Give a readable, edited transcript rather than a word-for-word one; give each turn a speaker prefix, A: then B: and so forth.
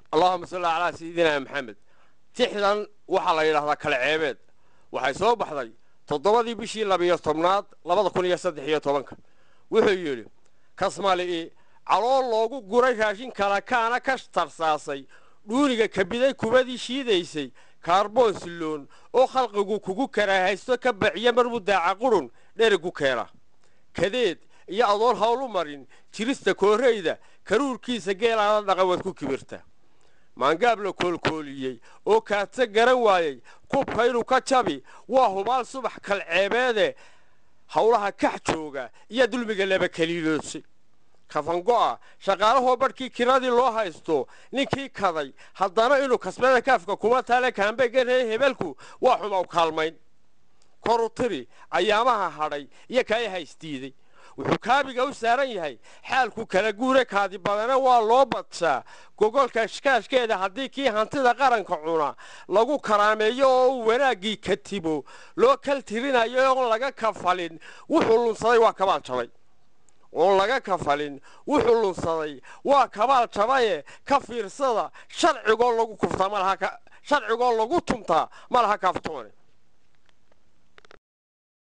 A: اللهم صل على سيدنا محمد تحدن waxa la yiraahdaa kala ceebeed waxay soo baxday 7 bishii 12aad 2013 wuxuu yiri kasmaali calool loogu guray raashin kala kaana ka tarsaasay dhuuniga kabiday kubadii shiidaysay kaarboon siloon oo khalqigu kugu karaahaysto ka baciya marmudaaca qurun dheergu keena kadeed iyo adoon hawl u marin jirista kooreyda karuurkiisa geelada dhaqawad ku kibirta maangaab la koolkooliyay oo kaadsa garan waayay kubka inuu ka jabi waa hubaal subax kal ceebeede hawlaha kax jooga iyo dulmiga laba kaliiloosay kafango'a shaqaalaha barkii kiradii loo haysto ninkii kaday haddana inuu kasbada kaafka kuma taale kaambeeganay hebelku waa xumaa kaalmayn koru tiri ayaamaha hadhay iyo kay haystiiday wuxuu kaabiga u saaran yahay xaalku kala guure kaadi badana waa loo badsaa gogolka shkaashkeeda haddii kii hantida qaranka cuna lagu karaameeyo oo wanaagii katibo loo kal tirinayo oo laga kafalin wuxuu lunsaday waa kabaal jabay oo laga kafalin wuxuu lunsaday waa kabaal jabaye ka fiirsada sharcigo lagu kuftaa malaha sharcigo lagu tumtaa malaha kaaftoone